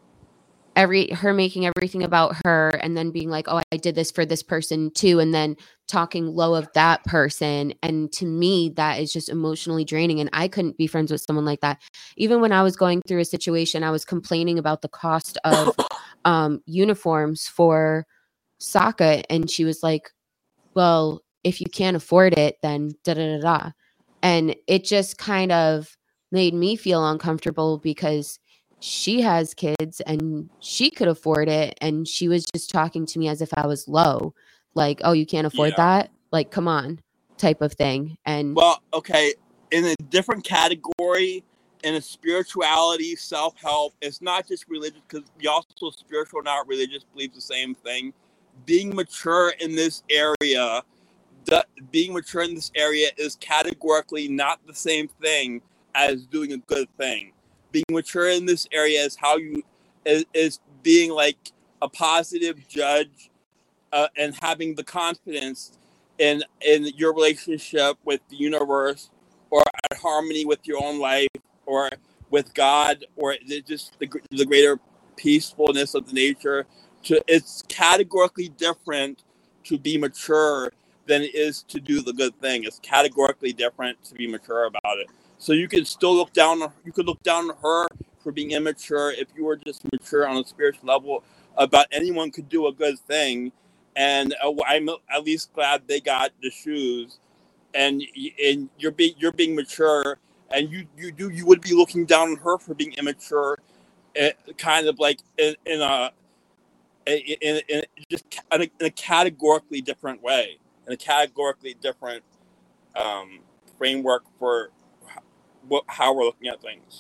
every her making everything about her and then being like, oh, I did this for this person too. And then talking low of that person. And to me, that is just emotionally draining. And I couldn't be friends with someone like that. Even when I was going through a situation, I was complaining about the cost of um, uniforms for soccer. And she was like, well, if you can't afford it, then da da da da. And it just kind of made me feel uncomfortable because she has kids and she could afford it. And she was just talking to me as if I was low, like, oh, you can't afford
Yeah.
that? Like, come on, type of thing. And
Well, okay, in a different category, in a spirituality, self-help, it's not just religious, because we also spiritual, not religious, believe the same thing. Being mature in this area, the, being mature in this area is categorically not the same thing as doing a good thing. Being mature in this area is how you is, is being like a positive judge uh, and having the confidence in in your relationship with the universe, or at harmony with your own life, or with God, or just the, the greater peacefulness of the nature. To, it's categorically different to be mature than it is to do the good thing. It's categorically different to be mature about it. So you could still look down. You could look down on her for being immature if you were just mature on a spiritual level. About anyone could do a good thing, and uh, I'm at least glad they got the shoes. And and you're being you're being mature, and you you do you would be looking down on her for being immature, uh, kind of like in, in a in, in, in just in a, in a categorically different way, in a categorically different um, framework for how, how we're looking at things.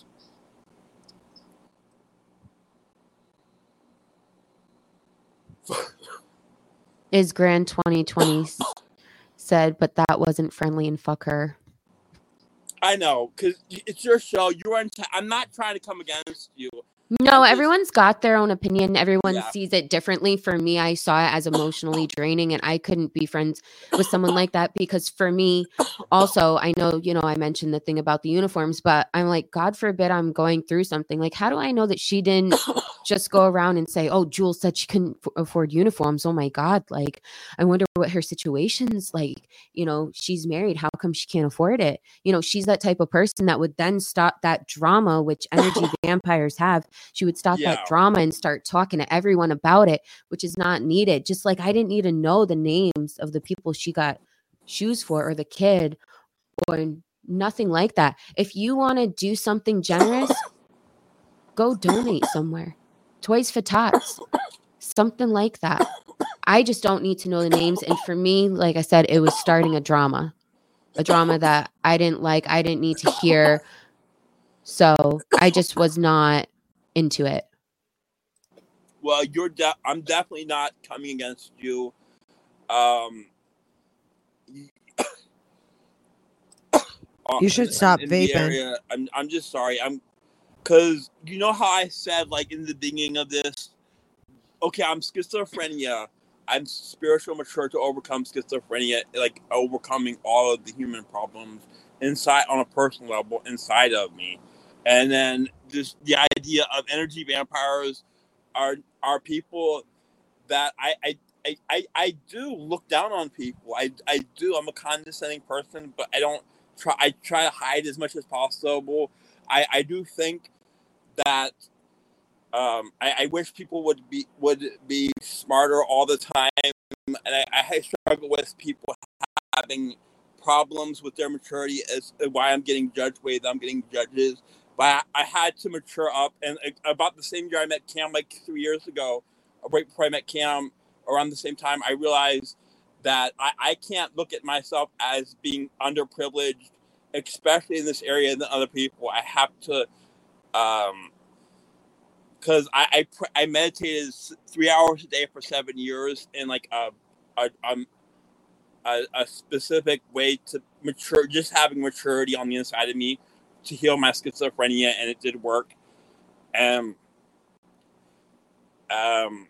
is Grand twenty twenty said, but that wasn't friendly and fuck her.
I know, because it's your show. You're in t- I'm not trying to come against you.
No,
I'm just-
everyone's got their own opinion. Everyone
Yeah.
sees it differently. For me, I saw it as emotionally draining, and I couldn't be friends with someone like that because for me, also, I know, you know, I mentioned the thing about the uniforms, but I'm like, God forbid I'm going through something. Like, how do I know that she didn't just go around and say, oh, Jules said she couldn't f- afford uniforms. Oh my God. Like, I wonder what her situation's like. You know, she's married. How come she can't afford it? You know, she's that type of person that would then stop that drama, which energy vampires have. She would stop
Yeah.
that drama and start talking to everyone about it, which is not needed. Just like I didn't need to know the names of the people she got shoes for, or the kid, or nothing like that. If you want to do something generous, go donate somewhere. Toys for Tots, something like that. I just don't need to know the names. And for me, like I said, it was starting a drama, a drama that I didn't like, I didn't need to hear. So I just was not into it.
Well, you're. De- I'm definitely not coming against you. Um,
You should
in-
stop
in the
vaping.
area. I'm. I'm just sorry. I'm. because you know how I said, like, in the beginning of this, okay, I'm schizophrenia. I'm spiritual mature to overcome schizophrenia, like overcoming all of the human problems inside on a personal level inside of me. And then just the idea of energy vampires are are people that I I, I, I, I do look down on people. I, I do. I'm a condescending person, but I don't try I try to hide as much as possible. I, I do think that Um, I, I wish people would be would be smarter all the time, and I, I struggle with people having problems with their maturity as why I'm getting judged the way that I'm getting judges. But I, I had to mature up, and about the same year I met Cam, like three years ago, right before I met Cam, around the same time, I realized that I, I can't look at myself as being underprivileged, especially in this area, than other people. I have to. Um, Because I, I I meditated three hours a day for seven years in like a a, um, a a specific way to mature, just having maturity on the inside of me to heal my schizophrenia, and it did work. And um,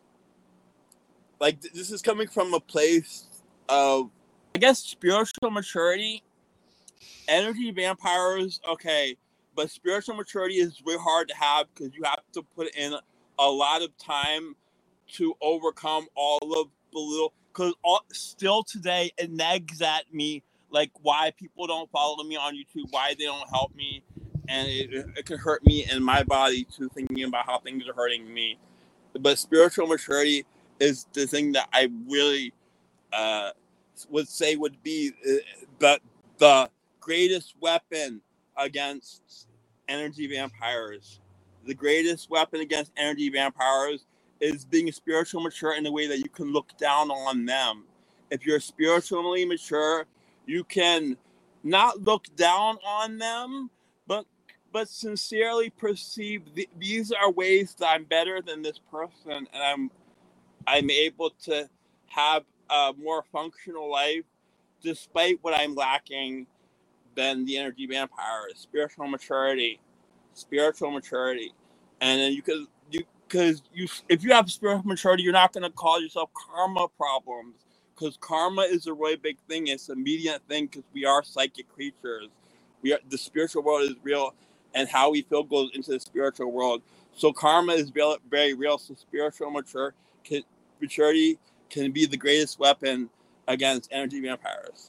like this is coming from a place of, I guess, spiritual maturity. Energy vampires, okay. But spiritual maturity is really hard to have because you have to put in a lot of time to overcome all of the little. Because still today, it nags at me like why people don't follow me on YouTube, why they don't help me, and it, it can hurt me in my body too, thinking about how things are hurting me. But spiritual maturity is the thing that I really uh, would say would be the the greatest weapon against energy vampires. The greatest weapon against energy vampires is being spiritually mature in a way that you can look down on them. If you're spiritually mature, you can not look down on them, but but sincerely perceive the, these are ways that I'm better than this person, and I'm I'm able to have a more functional life despite what I'm lacking than the energy vampires. Spiritual maturity, spiritual maturity, and then you could you because you if you have spiritual maturity, you're not going to cause yourself karma problems, because karma is a really big thing. It's an immediate thing because we are psychic creatures. We are the spiritual world is real, and how we feel goes into the spiritual world. So karma is very, very real. So spiritual mature can, maturity can be the greatest weapon against energy vampires.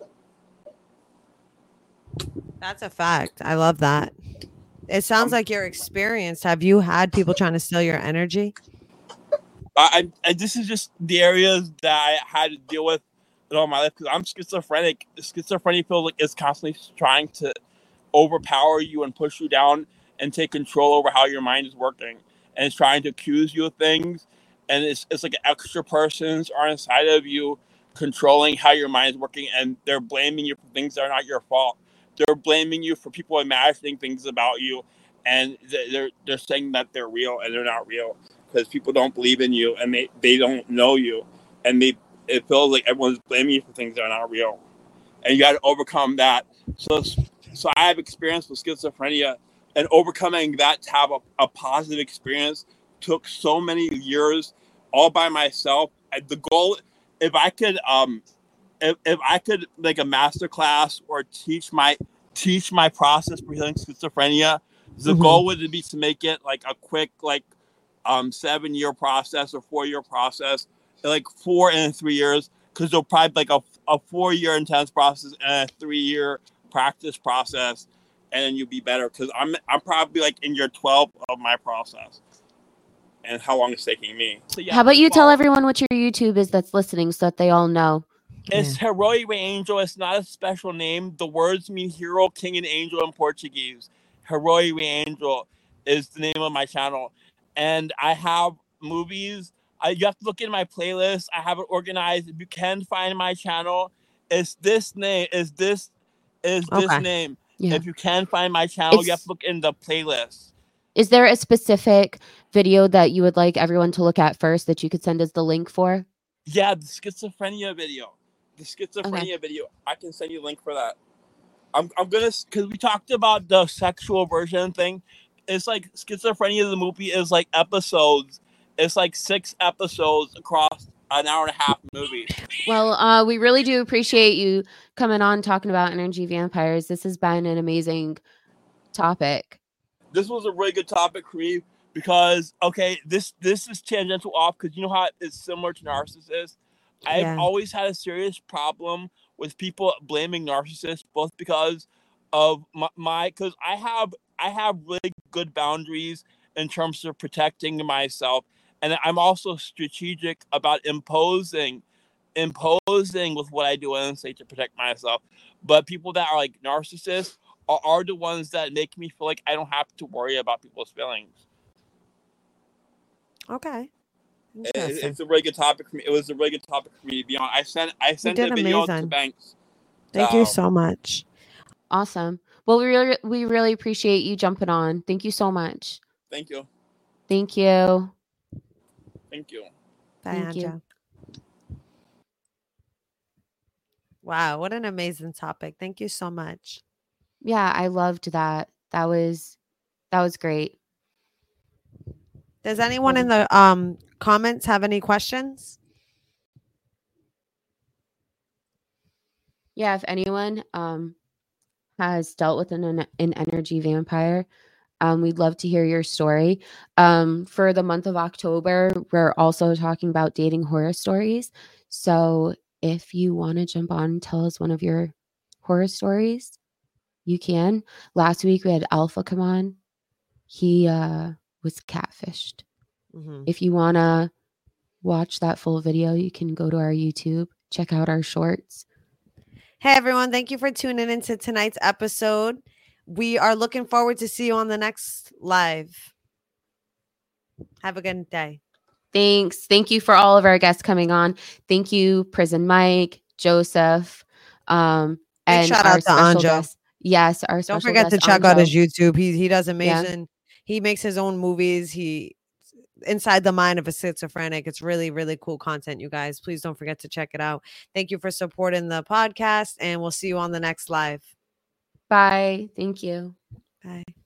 That's a fact. I love that. It sounds um, like you're experienced. Have you had people trying to steal your energy?
I, I this is just the areas that I had to deal with in all my life because I'm schizophrenic. Schizophrenia feels like it's constantly trying to overpower you and push you down and take control over how your mind is working, and it's trying to accuse you of things, and it's it's like extra persons are inside of you controlling how your mind is working, and they're blaming you for things that are not your fault. They're blaming you for people imagining things about you, and they're they're saying that they're real and they're not real because people don't believe in you and they, they don't know you, and they it feels like everyone's blaming you for things that are not real, and you got to overcome that. So so I have experience with schizophrenia, and overcoming that to have a, a positive experience took so many years all by myself. The goal, if I could um. If, if I could make a master class or teach my teach my process for healing schizophrenia, the mm-hmm. goal would be to make it like a quick like um seven year process or four year process, like four and three years, because there'll probably be like a, a four year intense process and a three year practice process, and then you'll be better. Because I'm I'm probably like in year twelve of my process, and how long it's taking me.
So yeah, how about you tell everyone what your YouTube is that's listening so that they all know?
It's yeah. Herói Rei Angel. It's not a special name. The words mean hero, king, and angel in Portuguese. Herói Rei Angel is the name of my channel. And I have movies. I, you have to look in my playlist. I have it organized. If you can find my channel, it's this name. Is this is this okay. name. Yeah. If you can find my channel, it's, you have to look in the playlist.
Is there a specific video that you would like everyone to look at first that you could send us the link for?
Yeah, the schizophrenia video. The schizophrenia okay. video. I can send you a link for that. I'm I'm gonna because we talked about the sexual version thing. it's like schizophrenia. The movie is like episodes. It's like six episodes across an hour and a half movie.
Well, uh, we really do appreciate you coming on talking about energy vampires. This has been an amazing topic.
This was a really good topic for me because okay, this this is tangential off because you know how it's similar to narcissists. I've
Yeah.
always had a serious problem with people blaming narcissists, both because of my because I have I have really good boundaries in terms of protecting myself, and I'm also strategic about imposing imposing with what I do and say to protect myself. But people that are like narcissists are, are the ones that make me feel like I don't have to worry about people's feelings.
Okay.
It,
Interesting.
it's a really good topic for me. It was a really good topic for me to be on. I sent I sent the
did
video to
amazing.
Banks.
Thank you
So,
so much.
Awesome. Well, we really, we really appreciate you jumping on. Thank you so much.
thank you.
Thank you.
Thank you.
Bye,
Thank you.
Anja. Wow, what an amazing topic. Thank you so much.
Yeah, I loved that. That was that was great.
Does anyone in the um comments have any questions?
Yeah, if anyone um has dealt with an an energy vampire, um, we'd love to hear your story. Um, for the month of October, we're also talking about dating horror stories. So if you want to jump on and tell us one of your horror stories, you can. Last week we had Alpha come on. He uh, was catfished.
Mm-hmm.
If you want to watch that full video, you can go to our YouTube, check out our shorts.
Hey, everyone. Thank you for tuning into tonight's episode. We are looking forward to see you on the next live. Have a good day.
Thanks. Thank you for all of our guests coming on. Thank you, Prison Mike, Joseph, um,
Big
and
shout
our
out to
special
Anjo.
guest. Yes, our
Don't
special
forget to
guest,
check out
Anjo.
his YouTube. He he does
Yeah.
amazing. He makes his own movies. He inside the mind of a schizophrenic. It's really, really cool content, you guys. Please don't forget to check it out. Thank you for supporting the podcast, and we'll see you on the next live.
Bye. Thank you.
Bye.